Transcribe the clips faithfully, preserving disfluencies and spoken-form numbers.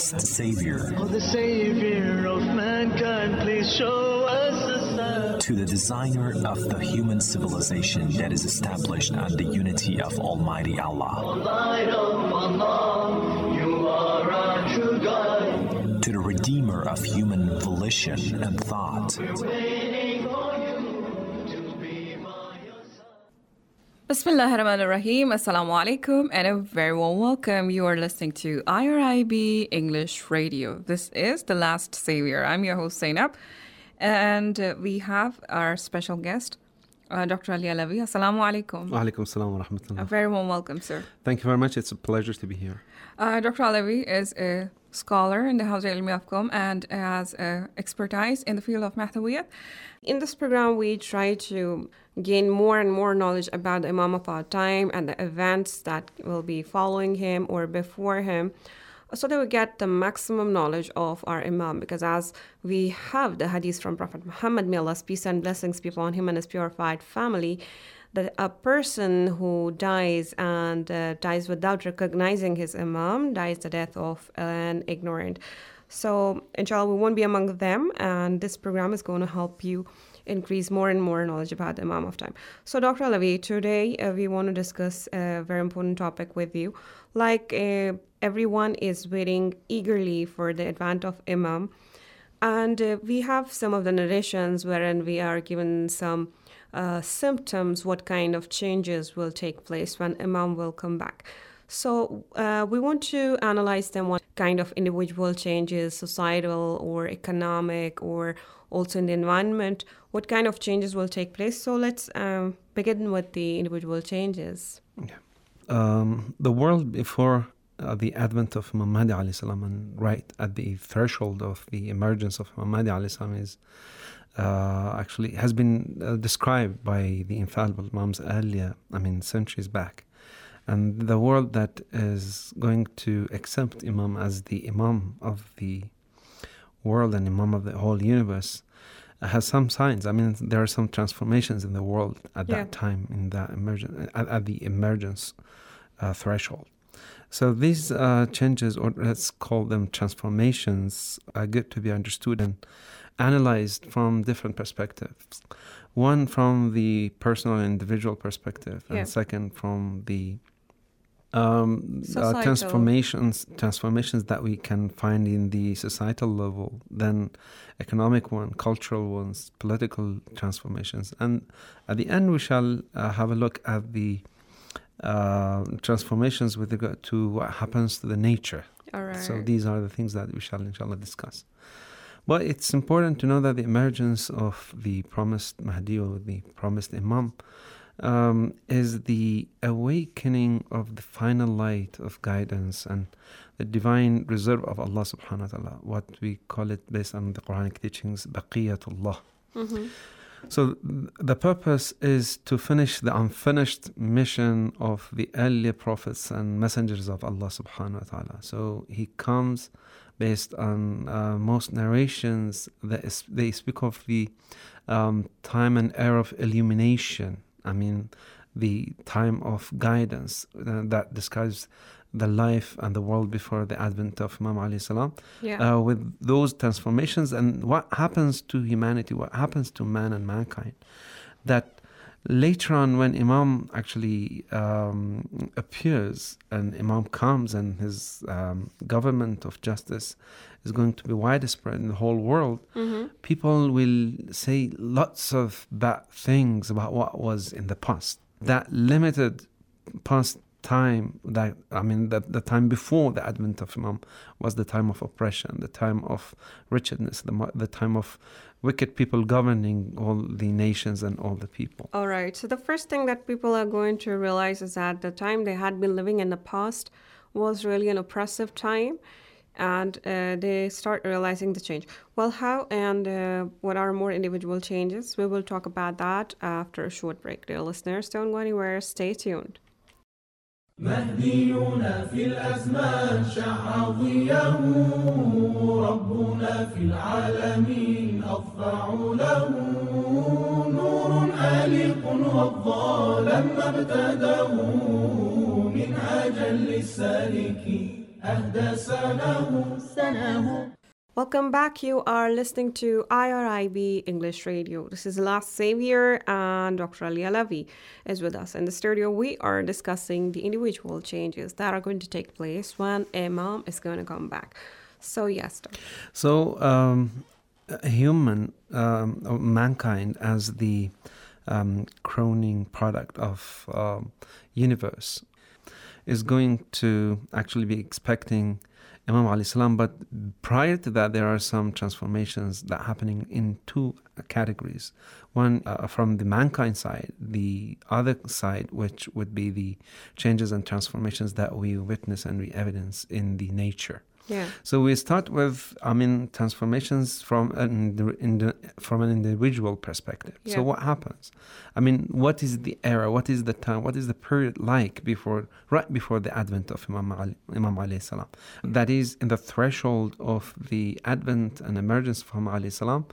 last Savior. Oh, the Savior of mankind, please show us a sign. To the designer of the human civilization that is established on the unity of Almighty Allah. O light of Allah, you are our true guide. To the redeemer of human volition and thought. We're waiting for you to be by your side. Bismillahir Rahmanir Rahim. Assalamu alaikum and a very warm welcome. You are listening to I R I B English Radio. This is The Last Savior. I'm your host Zainab, and uh, we have our special guest, uh, Doctor Ali Alawi. Assalamu alaikum. Wa alaikum salam wa rahmatullah. A very warm welcome, sir. Thank you very much. It's a pleasure to be here. Uh, Doctor Alawi is a scholar in the House of Ilmi Afqam and has uh, expertise in the field of Mathawiyat. In this program, we try to gain more and more knowledge about the Imam of our time and the events that will be following him or before him, so that we get the maximum knowledge of our Imam. Because as we have the hadith from Prophet Muhammad, may Allah's peace and blessings be upon him and his purified family, that a person who dies and uh, dies without recognizing his Imam dies the death of an ignorant. So, inshallah, we won't be among them, and this program is going to help you increase more and more knowledge about the Imam of time. So, Doctor Alawi, today uh, we want to discuss a very important topic with you. Like uh, everyone is waiting eagerly for the advent of Imam, and uh, we have some of the narrations wherein we are given some uh, symptoms, what kind of changes will take place when Imam will come back. So uh, we want to analyze them, what kind of individual changes, societal or economic, or also in the environment, what kind of changes will take place. So let's um, begin with the individual changes. Yeah. Um, the world before uh, the advent of Imam Mahdi alayhi salam, and right at the threshold of the emergence of Imam Mahdi alayhi salam, is uh, actually has been uh, described by the infallible Imams earlier, I mean centuries back. And the world that is going to accept Imam as the Imam of the world and Imam of the whole universe has some signs. I mean, there are some transformations in the world at Yeah. that time, in that emergence, at, at the emergence uh, threshold. So these uh, changes, or let's call them transformations, are good to be understood and analyzed from different perspectives. One from the personal and individual perspective, and Yeah. second from the um, uh, Societal. transformations transformations that we can find in the societal level, then economic one, cultural ones, political transformations, and at the end we shall uh, have a look at the uh, transformations with regard to what happens to the nature. All right. So these are the things that we shall inshallah discuss. But it's important to know that the emergence of the promised Mahdi, or the promised Imam, um, is the awakening of the final light of guidance and the divine reserve of Allah subhanahu wa ta'ala, what we call it based on the Quranic teachings, Baqiyatullah. Mm-hmm. So th- the purpose is to finish the unfinished mission of the earlier prophets and messengers of Allah subhanahu wa ta'ala. So he comes based on uh, most narrations that is, they speak of the um, time and era of illumination. I mean, the time of guidance uh, that describes the life and the world before the advent of Imam alayhi salam, Yeah. uh, with those transformations and what happens to humanity, what happens to man and mankind. That later on, when Imam actually um, appears and Imam comes and his um, government of justice is going to be widespread in the whole world, Mm-hmm. people will say lots of bad things about what was in the past. That limited past time, that I mean, the, the time before the advent of Imam was the time of oppression, the time of wretchedness, the, mo- the time of wicked people governing all the nations and all the people. All right. So the first thing that people are going to realize is that the time they had been living in the past was really an oppressive time, and uh, they start realizing the change. Well, how and uh, what are more individual changes? We will talk about that after a short break. Dear listeners, don't go anywhere. Stay tuned. مهدينا في الأزمان شع ضياه ربنا في العالمين أضفع له نور آلق وضى لما ابتداه منهاجا للسالكين Welcome back. You are listening to I R I B English Radio. This is Last Savior, and Doctor Ali Alavi is with us in the studio. We are discussing the individual changes that are going to take place when Imam is going to come back. So, yes, Doctor. So, um, human, um, or mankind as the um, crowning product of um, universe is going to actually be expecting Imam alayhi salam, but prior to that there are some transformations that are happening in two categories. One uh, from the mankind side, the other side which would be the changes and transformations that we witness and we evidence in the nature. Yeah. So we start with, I mean, transformations from an, in the, from an individual perspective. Yeah. So what happens? I mean, what is the era? What is the time? What is the period like before, right before the advent of Imam Ali, Imam alayhi salam? That is in the threshold of the advent and emergence of Imam alayhi salam.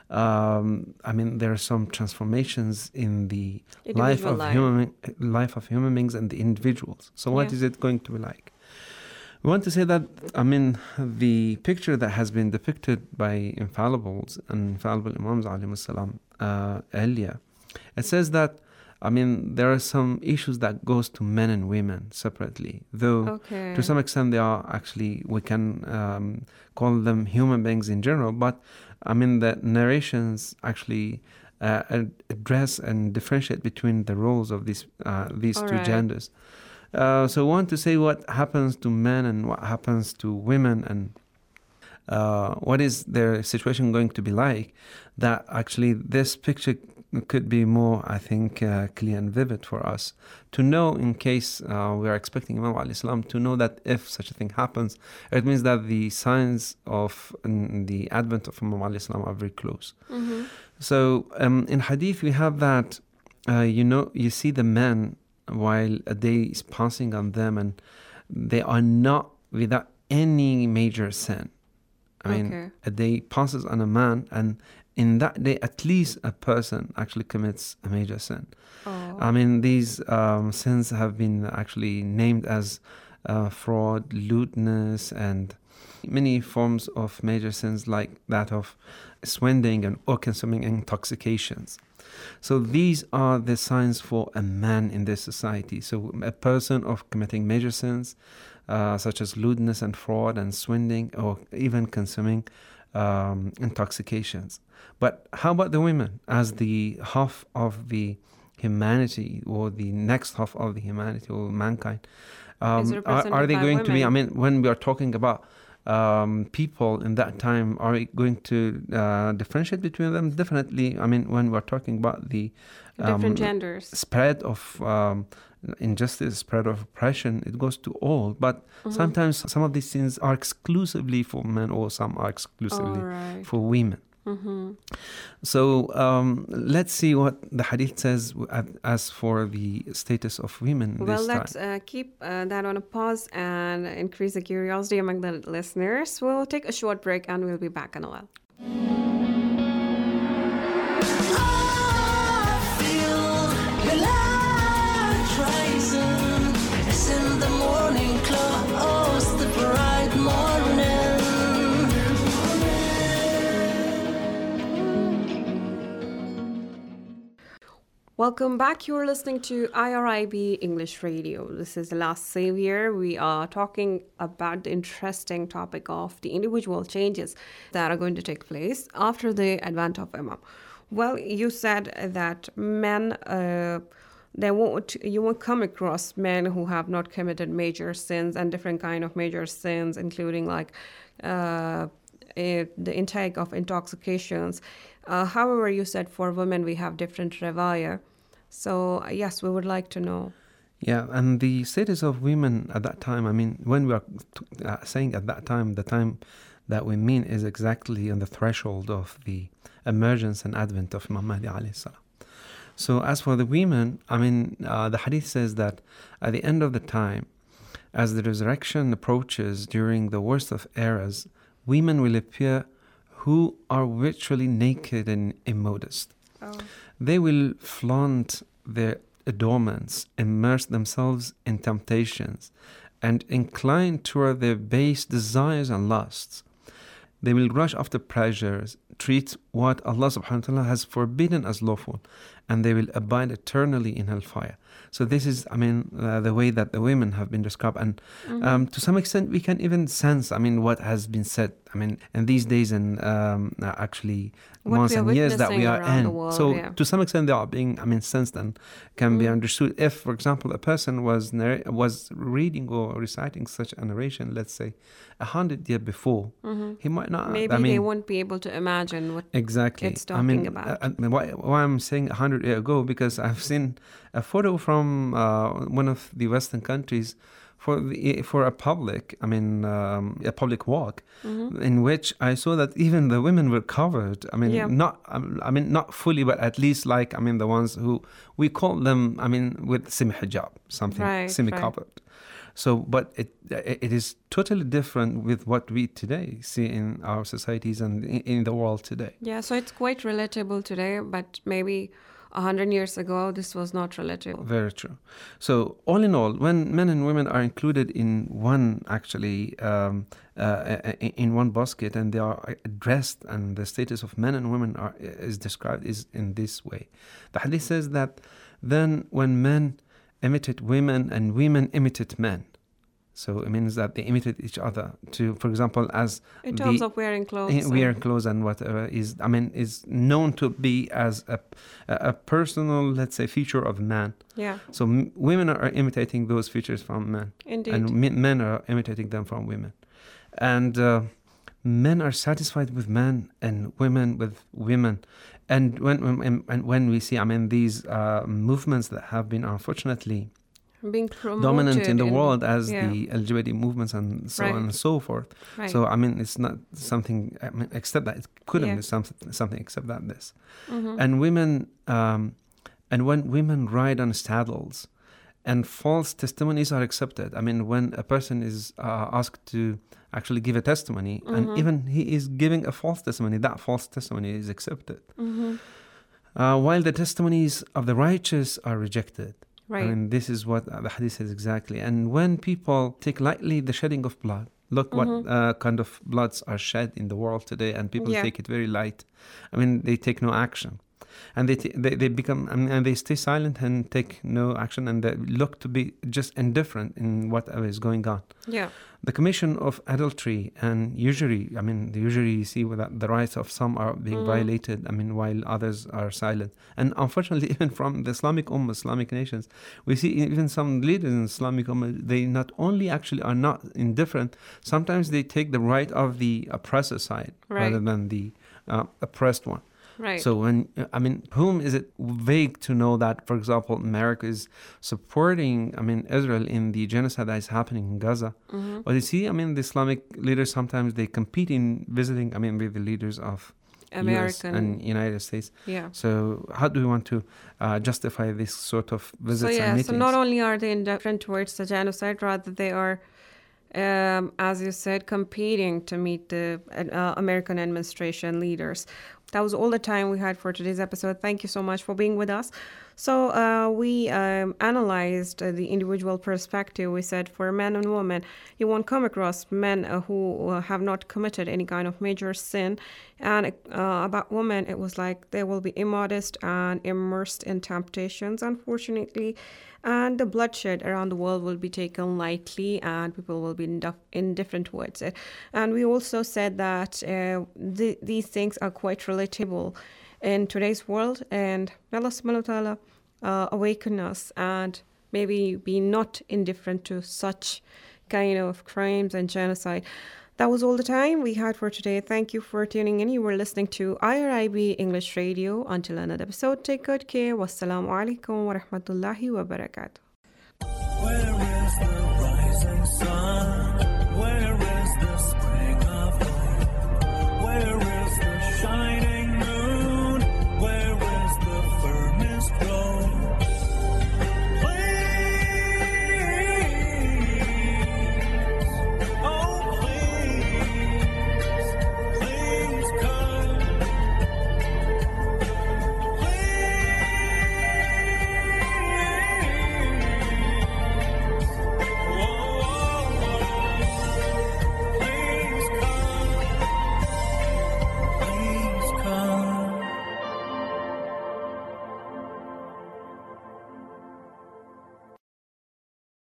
Um, I mean, there are some transformations in the life of life. human life of human beings and the individuals. So what Yeah. is it going to be like? We want to say that, I mean, the picture that has been depicted by infallibles and infallible Imams alayhi salam uh, earlier, it says that, I mean, there are some issues that goes to men and women separately, though Okay. to some extent they are actually, we can um, call them human beings in general, but I mean, the narrations actually uh, address and differentiate between the roles of these, uh, these All two right. genders. Uh, so we want to say what happens to men and what happens to women, and uh, what is their situation going to be like, that actually this picture could be more, I think, uh, clear and vivid for us to know, in case uh, we are expecting Imam alayhi salam, to know that if such a thing happens, it means that the signs of um, the advent of Imam alayhi salam are very close. Mm-hmm. So um, in hadith we have that, uh, you know, you see the men while a day is passing on them and they are not without any major sin. I mean, Okay. a day passes on a man, and in that day at least a person actually commits a major sin. Oh. I mean, these um, sins have been actually named as uh, fraud, lewdness, and many forms of major sins like that of swindling and or consuming intoxications. So these are the signs for a man in this society. So a person of committing major sins, uh, such as lewdness and fraud and swindling, or even consuming um, intoxications. But how about the women as the half of the humanity, or the next half of the humanity or mankind? Um, Is are, represented are they by going to be, I women? mean, when we are talking about um, people in that time, are we going to uh, differentiate between them? Definitely. I mean, when we're talking about the Different um, genders. spread of um, injustice, spread of oppression, it goes to all. But Mhm. sometimes some of these things are exclusively for men, or some are exclusively All right. for women. Mm-hmm. So um, let's see what the hadith says as for the status of women in Well, this let's time. uh, keep uh, that on a pause and increase the curiosity among the listeners. We'll take a short break and we'll be back in a while. Welcome back. You're listening to I R I B English Radio. This is The Last Savior. We are talking about the interesting topic of the individual changes that are going to take place after the advent of Imam. Well, you said that men, uh, they won't, you won't come across men who have not committed major sins, and different kind of major sins, including like uh, eh, the intake of intoxications. Uh, however, you said for women we have different revaya. So uh, yes, we would like to know. Yeah, and the status of women at that time, I mean, when we are t- uh, saying at that time, the time that we mean is exactly on the threshold of the emergence and advent of Imam Mahdi alayhi salam. So as for the women, I mean, uh, the hadith says that at the end of the time, as the resurrection approaches during the worst of eras, women will appear who are virtually naked and immodest. Oh. They will flaunt their adornments, immerse themselves in temptations, and inclined toward their base desires and lusts. They will rush after pleasures, treat what Allah subhanahu wa ta'ala has forbidden as lawful, and they will abide eternally in hellfire. So this is, I mean, uh, the way that the women have been described. And Mm-hmm. um, to some extent, we can even sense, I mean, what has been said. I mean, in these days and um, uh, actually What months we are and years that we witnessing are around in. the world, so yeah. to some extent, they are being, I mean, sensed and can be Mm. understood. If, for example, a person was narr- was reading or reciting such a narration, let's say, a hundred years before, he might not. Mm-hmm. Maybe I mean, they won't be able to imagine what. Exactly. it's I mean, talking about. uh, uh, why, why I'm saying a hundred years ago, because I've seen a photo from uh, one of the Western countries for the, for a public, I mean, um, a public walk, Mm-hmm. in which I saw that even the women were covered. I mean, Yeah. not, um, I mean, not fully, but at least like, I mean, the ones who we call them, I mean, with semi-hijab, something Right, semi-covered. So, but it it is totally different with what we today see in our societies and in, in the world today. Yeah, so it's quite relatable today, but maybe a hundred years ago this was not relatable. Very true. So, all in all, when men and women are included in one, actually, um, uh, in one basket, and they are addressed, and the status of men and women are is described is in this way. The hadith says that then when men imitate women and women imitate men, so it means that they imitate each other. To, for example, as In terms the, of wearing clothes. in- and- wearing clothes and whatever is, I mean, is known to be as a a personal, let's say, feature of man. Yeah, So m- women are imitating those features from men, indeed. and me- men are imitating them from women. And uh, men are satisfied with men, and women with women. And when when- and when we see, I mean, these uh, movements that have been unfortunately Being promoted dominant in the world as yeah. the L G B T movements and so Right. on and so forth. Right. So I mean, it's not something, I mean, except that it couldn't Yeah. be something something except that this. Mhm. And women, um, and when women ride on saddles, and false testimonies are accepted. I mean, when a person is uh, asked to actually give a testimony, Mhm. and even he is giving a false testimony, that false testimony is accepted. Mhm. Uh, while the testimonies of the righteous are rejected. Right. I mean, this is what the hadith says exactly. And when people take lightly the shedding of blood, look what Mhm. uh, kind of bloods are shed in the world today, and people Yeah. take it very light. I mean, they take no action. And they, t- they they become, I mean, and they stay silent and take no action, and they look to be just indifferent in whatever is going on. Yeah. The commission of adultery and usury, I mean, the usury you see that the rights of some are being Mhm. violated, I mean, while others are silent. And unfortunately, even from the Islamic Ummah, Islamic nations, we see even some leaders in Islamic Ummah, they not only actually are not indifferent, sometimes they take the right of the oppressor side Right. rather than the uh, oppressed one. Right. So when, I mean, whom is it vague to know that, for example, America is supporting, I mean, Israel in the genocide that is happening in Gaza? Mhm. But you see, I mean, the Islamic leaders, sometimes they compete in visiting, I mean, with the leaders of U S American. and United States. Yeah. So how do we want to uh, justify this sort of visits So and yeah, meetings? so not only are they indifferent towards the genocide, rather they are, um, as you said, competing to meet the uh, American administration leaders. That was all the time we had for today's episode. Thank you so much for being with us. So uh, we um, analyzed uh, the individual perspective. We said for men and women, you won't come across men uh, who uh, have not committed any kind of major sin. And uh, about women, it was like they will be immodest and immersed in temptations, unfortunately. And the bloodshed around the world will be taken lightly, and people will be indif- indifferent towards it. And we also said that uh, th- these things are quite relatable in today's world, and Allah subhanahu wa ta'ala uh, awaken us and maybe be not indifferent to such kind of crimes and genocide. That was all the time we had for today. Thank you for tuning in. You were listening to I R I B English Radio. Until another episode, take good care. Wassalamu alaikum wa rahmatullahi wa barakatuh. Where is the rising sun?